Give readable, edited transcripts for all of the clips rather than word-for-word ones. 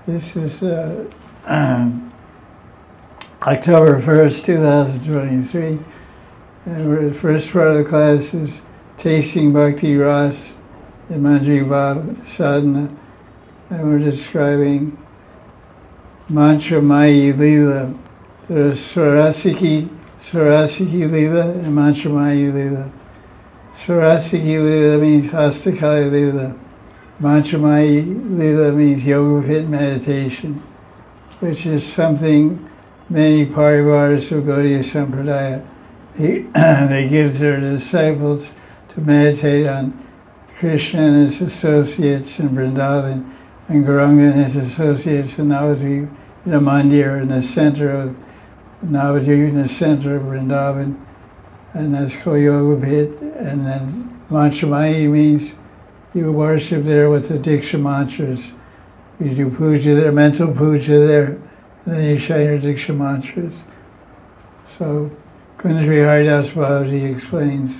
This is October 1st, 2023. And the first part of the class is Tasting Bhakti Ras in Manjari Bhav Sadhana. And we're describing Mantra Mayi Leela. There's Swarasiki Leela and Mantra Mayi Leela. Swarasiki Leela means Hastakali Leela. Mantra Mayi Leela means Yoga Pit meditation, which is something many Parivars of Gaudiya Sampradaya they give their disciples to meditate on Krishna and his associates in Vrindavan, and Gauranga and his associates in Navadvip, in a mandir in the center of Navadvip, in the center of Vrindavan, and that's called Yoga Pit. And then Mantra Mayi means you worship there with the Diksha mantras. You do puja there, mental puja there, and then you chant your Diksha mantras. So Kunjari Haridas Babaji explains.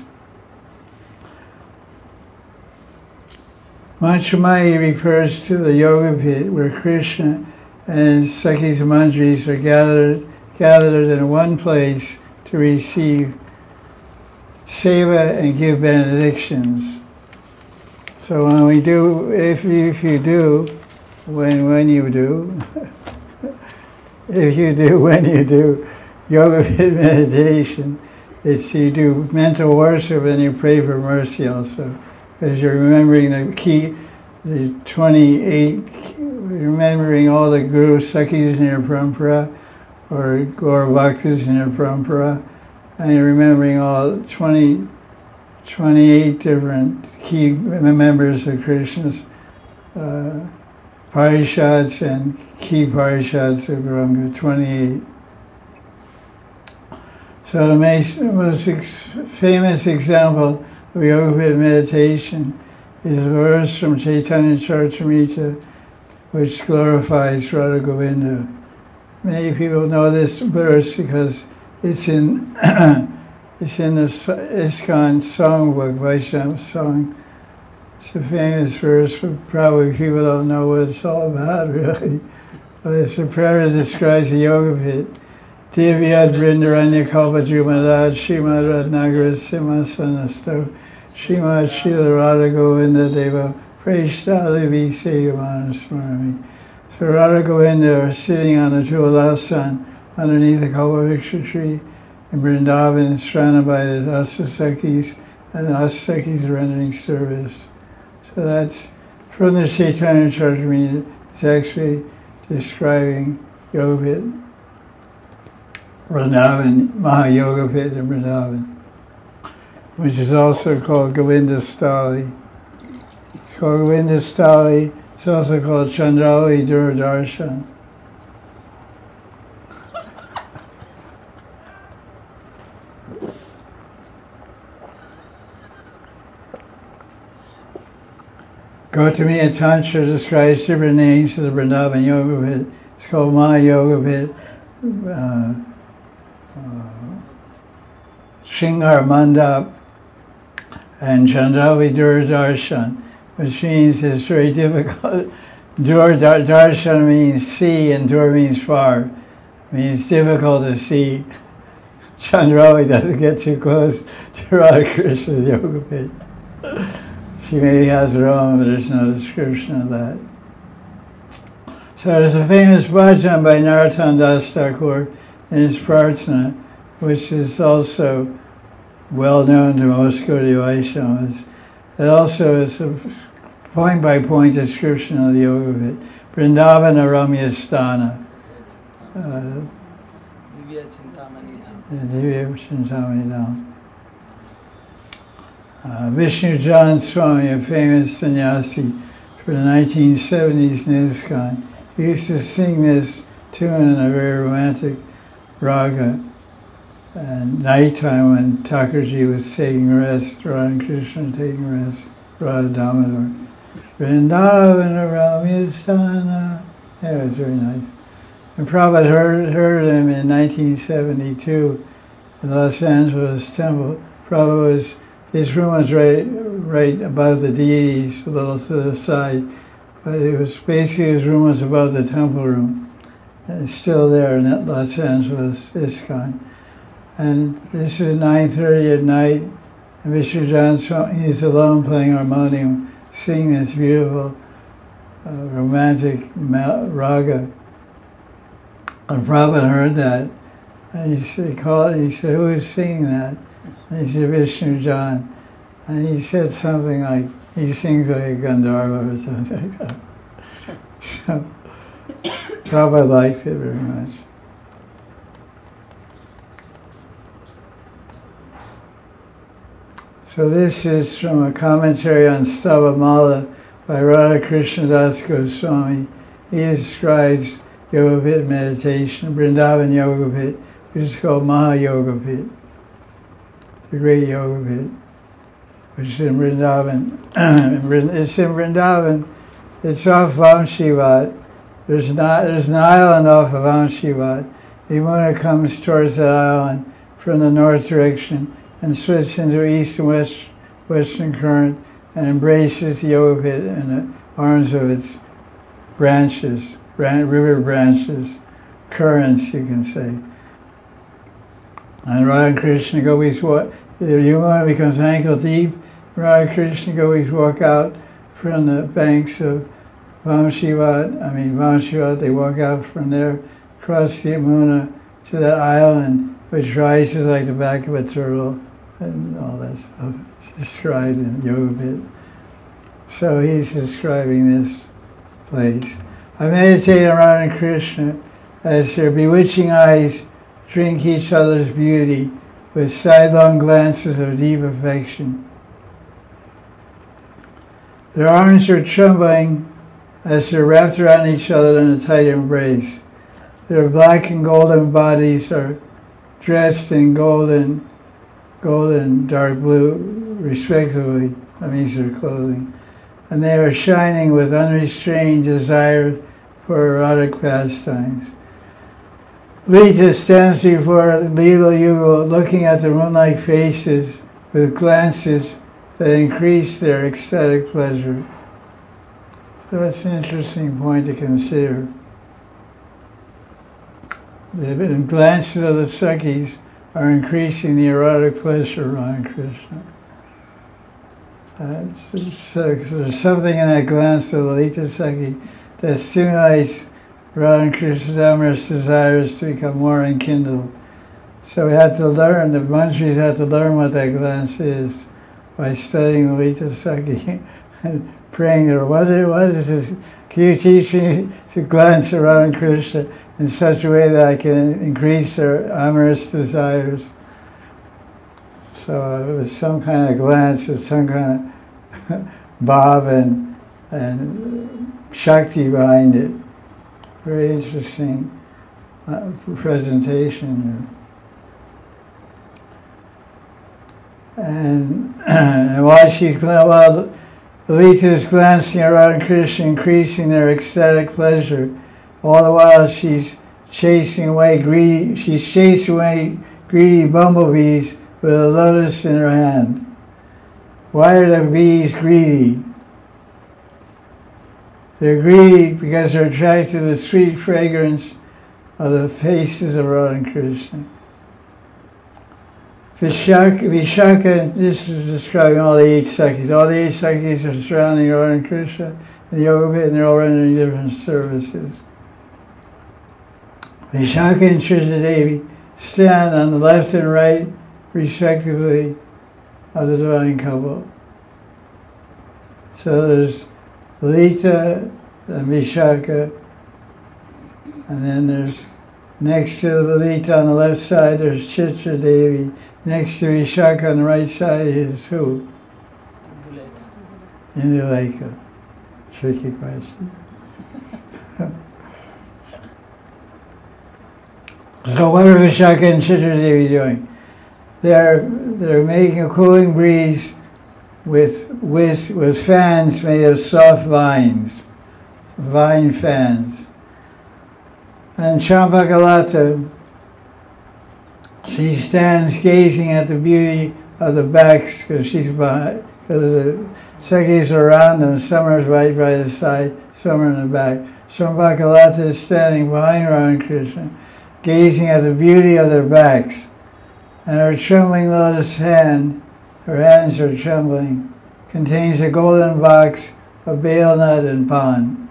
Mantra Mayi refers to the Yoga Pit where Krishna and his Sakhis and Manjaris are gathered in one place to receive seva and give benedictions. So when we do, if you do, when you do, if you do, when you do Yoga Pit meditation, it's you do mental worship and you pray for mercy also, because you're remembering the 28, remembering all the Guru Sakhis in your parampara, or Gaur Bhaktas in your parampara, and you're remembering all 28 different key members of Krishna's parishads and key parishads of Gauranga, 28. So the most famous example of Yoga Pit meditation is a verse from Chaitanya Charitamrita which glorifies Radha Govinda. Many people know this verse because it's in it's in the ISKCON songbook, Vaishnava song. It's a famous verse, but probably people don't know what it's all about, really. But it's a prayer that describes the Yoga Pit. Divyad Brindaranya Kalpajumadad Shrimad Radnagara Simhasanasto Shrimad Srila Radha Govinda Deva Prashtali Visayamana Smarami. So Radha Govinda are sitting on a Julasan underneath the Kalpavriksha tree in Vrindavan, surrounded by the Asasakhis, and the Asasakhis are rendering service. So that's from the Chaitanya Charitamrita. It's actually describing Yoga Pit, Vrindavan, Mahayoga Pit in Vrindavan, which is also called Govinda Stali. It's called Govinda Stali. It's also called Chandrali Durdarshan. Gautamiya Tantra describes different names for the Vrindavan Yoga Pit. It's called Mahayoga Pit, Shingar Mandap, and Chandrali Durdarshan, which means it's very difficult. Darshan means see, and Dur means far. It means difficult to see. Chandrali doesn't get too close to Radha Krishna's Yoga Pit. She maybe has her own, but there's no description of that. So there's a famous bhajan by Narottam Das Thakur in his Prarthana, which is also well known to most Gaudiya Vaishnavas. It also is a point-by-point description of the Yoga Pit. Vrindavana Ramya Sthana. Divya Chintamani Dham. Vishnu Jan Swami, a famous sannyasi from the 1970s in ISKCON, he used to sing this tune in a very romantic raga at nighttime when Thakurji was taking rest, Radha and Krishna taking rest, Radha Damodar. Vrindavana Ramya Sthana. Yeah, it was very nice. And Prabhupada heard him in 1972 in Los Angeles Temple. Prabhupada his room was right above the deities, a little to the side. but it was basically his room was above the temple room. And it's still there in Los Angeles, ISKCON. And this is 9:30 at night, and Mr. John, he's alone playing harmonium, singing this beautiful romantic raga. And Prabhupada heard that, and he said, who is singing that? And he said, Vishnu John. And he said something like, he sings like a Gandharva or something like that. So Prabhupada liked it very much. So this is from a commentary on Stavamala by Radha Krishna Das Goswami. He describes Yoga Pit meditation, Vrindavan Yoga Pit, which is called Maha Yoga Pit, the great Yoga Pit, which is in Vrindavan. It's in Vrindavan. It's off Vamshivat. There's an island off of Vamshivat. The Yamuna comes towards that island from the north direction and splits into east and western current and embraces the Yoga Pit in the arms of its branches, river branches, currents, you can say. And Radha Krishna Gopis walk, the Yamuna becomes ankle deep. Radha Krishna Gopis walk out from the banks of Vamshivat, they walk out from there, across the Yamuna to that island, which rises like the back of a turtle, and all that stuff is described in Yoga Pit. So he's describing this place. I meditate on Radha and Krishna as their bewitching eyes drink each other's beauty with sidelong glances of deep affection. Their arms are trembling as they're wrapped around each other in a tight embrace. Their black and golden bodies are dressed in gold and dark blue, respectively. That means their clothing. And they are shining with unrestrained desire for erotic pastimes. Lita stands before Leela Yugal, looking at the moon-like faces with glances that increase their ecstatic pleasure. So that's an interesting point to consider. The glances of the Sakhis are increasing the erotic pleasure of Radha Krishna. There's something in that glance of Lalita Sakhi that stimulates Radha Krishna's amorous desires to become more enkindled. So we have to learn, the manjaris have to learn what that glance is by studying Lalita Sakhi and praying to her, what is this? Can you teach me to glance around Krishna in such a way that I can increase her amorous desires? So it was some kind of glance, of some kind of bhav and shakti behind it. Very interesting presentation here. And while Lalita is glancing around Krishna, increasing their ecstatic pleasure, all the while she's chasing away greedy bumblebees with a lotus in her hand. Why are the bees greedy? They're greedy because they're attracted to the sweet fragrance of the faces of Radha and Krishna. Vishaka, this is describing all the 8 Sakhis. All the 8 Sakhis are surrounding Radha and Krishna in the Yoga Pit, and they're all rendering different services. Vishaka and Trishnadevi stand on the left and right, respectively, of the divine couple. So there's Lalita and Vishaka, and then there's next to Lalita on the left side, there's Chitra Devi. Next to Vishaka on the right side is who? Indulekha. Tricky question. So what are Vishaka and Chitra Devi doing? They're making a cooling breeze with fans made of soft vines, vine fans. And Champakalata, she stands gazing at the beauty of the backs because she's behind, because the Sakhis are around them, some are right by the side, some are in the back. Shambhakalata is standing behind Radha Krishna, gazing at the beauty of their backs. And her trembling lotus hand, her hands are trembling, contains a golden box of bale nut and pan.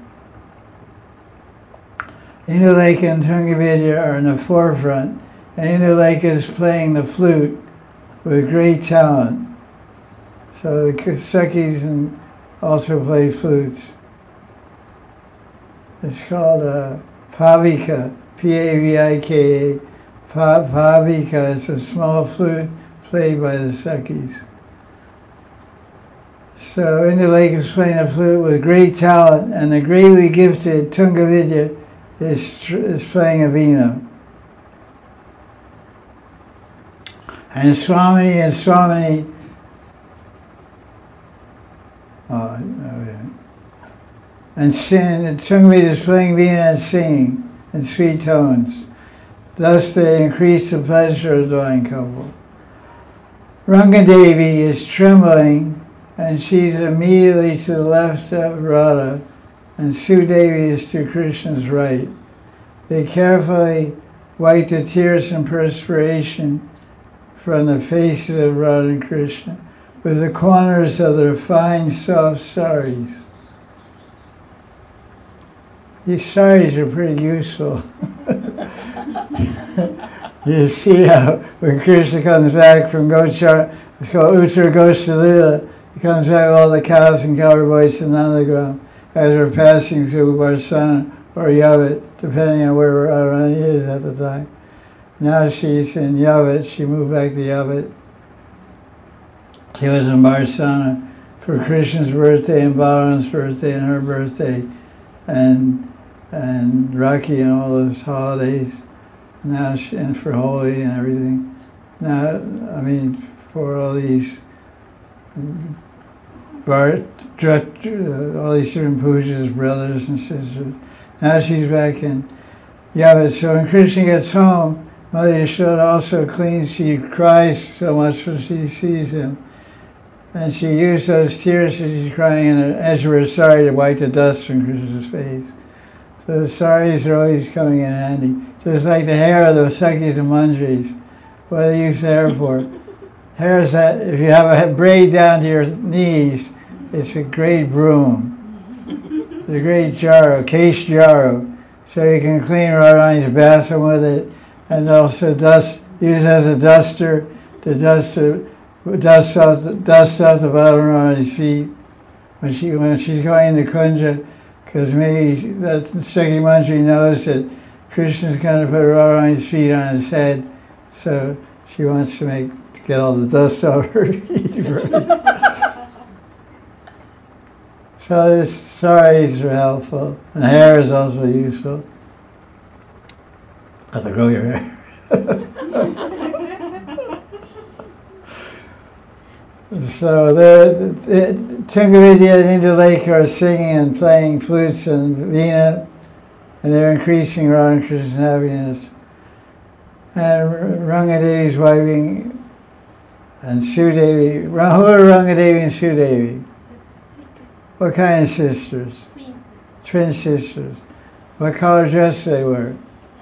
Indulekha and Tungavidya are in the forefront, and Indulekha is playing the flute with great talent. So the Sakhis also play flutes. It's called Pavika, P-A-V-I-K-A. Pavika is a small flute played by the Sakhis. So Indulekha is playing the flute with great talent, and the greatly gifted Tungavidya is playing a veena. And Swamini, and Tungavidya is playing veena and singing in sweet tones. Thus they increase the pleasure of the divine couple. Rangadevi is trembling, and she's immediately to the left of Radha, and Sudevi is to Krishna's right. They carefully wipe the tears and perspiration from the faces of Radha and Krishna with the corners of their fine, soft saris. These saris are pretty useful. You see how when Krishna comes back from Gochar, it's called Uttar Goshalila, he comes back with all the cows and cow boys in Nandagram as we're passing through Barsana or Yavat, depending on where Radharani is at the time. Now she's in Yavat, she moved back to Yavat. She was in Barsana for Krishna's birthday and Balaram's birthday and her birthday and Rakhi and all those holidays. Now and for Holi and everything. Now, I mean, for all these all these different pujas, brothers and sisters. Now she's back in Yavat. So when Krishna gets home, Mother Yashoda also cleans. She cries so much when she sees him. And she used those tears as she's crying in an Ezra sari to wipe the dust from Krishna's face. So the saris are always coming in handy. Just like the hair of the Sakhis and Manjaris. What do they use the hair for? Hair is that, if you have a braid down to your knees, it's a great broom. It's a great jaro, case jaro. So you can clean Radharani's bathroom with it, and also use it as a duster to dust off the bottom of Radharani's feet when she's going into Kunja, because maybe that Sakhi Manjari knows that Krishna's going to put Radharani's feet on his head, so she wants to get all the dust off her feet. So these saris are helpful, and hair is also useful. Have to grow your hair. So Tungavidya and Indulekha are singing and playing flutes and veena, and they're increasing Radha and Krishna's happiness. And Rangadevi's wiping, and Sudevi. Who are Rangadevi and Sudevi? What kind of sisters? Twin sisters. What color dress do they wear?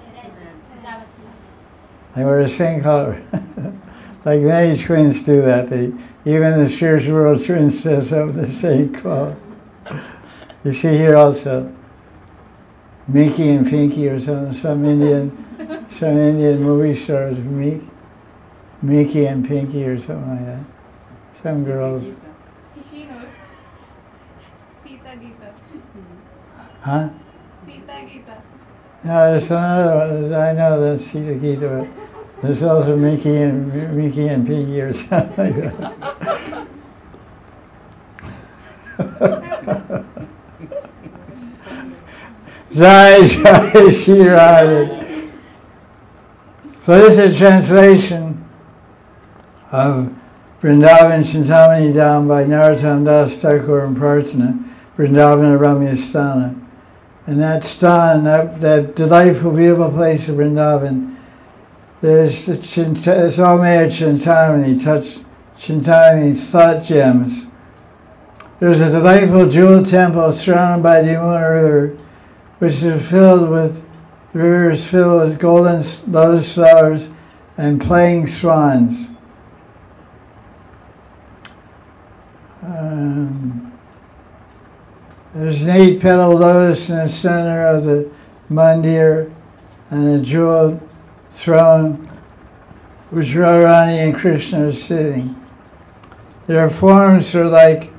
They wear the same color. Like many twins do that. Even the spiritual world twins dress up the same color. You see here also, Mickey and Pinky or something. Some Indian movie stars, Mickey and Pinky or something like that. Some girls. She knows. Sita Gita. Huh? Sita Gita. No, there's another one. I know that's Sita Gita, but there's also Mickey and Pinky or something like that. Jai Jai Shri Radha. So this is a translation of Vrindavan Chintamani Dham by Narottam Das Thakur and Prarthana, Vrindavan Ramya Sthana. And that sthana, that delightful, beautiful place of Vrindavan, it's all made of Chintamani. Chintamani means thought gems. There's a delightful jewel temple surrounded by the Yamuna River, which is filled with golden lotus flowers and playing swans. There's an 8-petal lotus in the center of the mandir and a jeweled throne which Radharani and Krishna are sitting. Their forms are like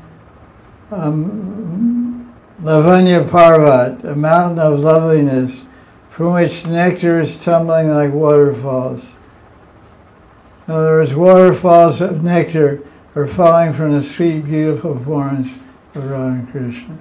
Lavanya Parvat, a mountain of loveliness from which nectar is tumbling like waterfalls. In other words, waterfalls of nectar are falling from the sweet, beautiful forms of Radha and Krishna.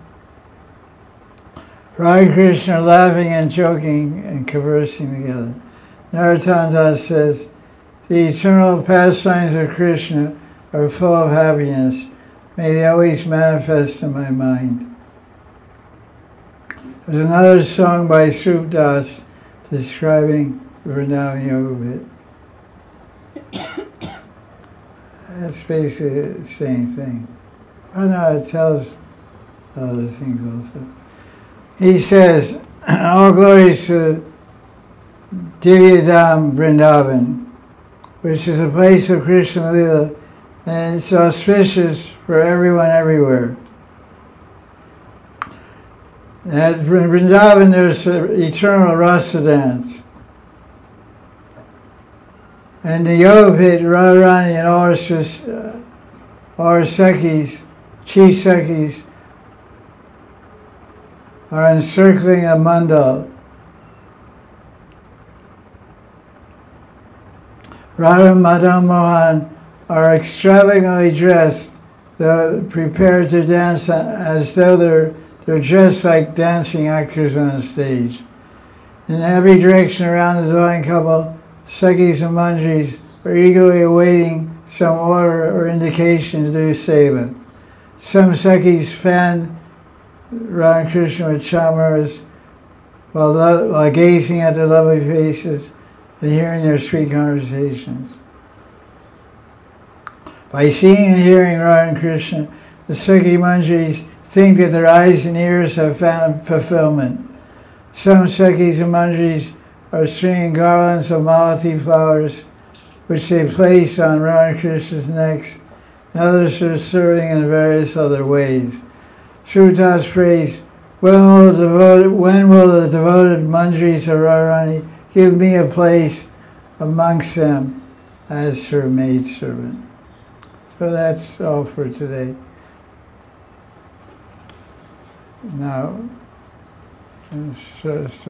Radha and Krishna are laughing and joking and conversing together. Narottam Das says, the eternal pastimes of Krishna are full of happiness. May they always manifest in my mind. There's another song by Srup Das describing the Vrindavan Yoga bit. That's basically the same thing. I know it tells other things also. He says, all glories to Divyadham Vrindavan, which is a place of Krishna Lila, and it's auspicious for everyone everywhere. At Vrindavan there's an eternal rasa dance. And the yoga pit, Radharani and all our Sakhis, chief Sakhis, are encircling a mandal. Radha and Madan Mohan are extravagantly dressed. They're prepared to dance as though they're dressed like dancing actors on a stage. In every direction around the divine couple, Sakhis and Manjaris are eagerly awaiting some order or indication to do seva. Some Sakhis fan Radha and Krishna with chamaras while gazing at their lovely faces and hearing their sweet conversations. By seeing and hearing Radha and Krishna, the Sakhi Manjaris think that their eyes and ears have found fulfillment. Some Sakhis and Manjaris are stringing garlands of malati flowers, which they place on Radha and Krishna's necks, and others are serving in various other ways. Srup Das prays, when will the devoted Manjaris of Radharani give me a place amongst them as her maidservant? So that's all for today. Now,